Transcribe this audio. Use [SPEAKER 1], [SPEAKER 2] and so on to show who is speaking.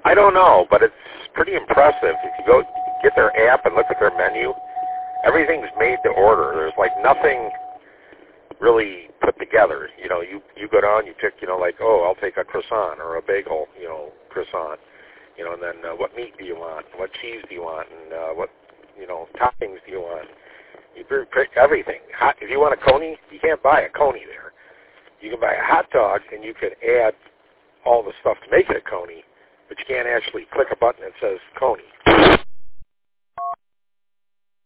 [SPEAKER 1] I don't know, but it's pretty impressive. If you go get their app and look at their menu, everything's made to order. There's like nothing really put together. You know, you go down, you pick, you know, like, oh, I'll take a croissant or a bagel, you know, croissant, you know, and then what meat do you want? What cheese do you want? And what, you know, toppings do you want? You pick everything. If you want a coney, you can't buy a coney there. You can buy a hot dog, and you could add all the stuff to make it a coney, but you can't actually click a button that says coney.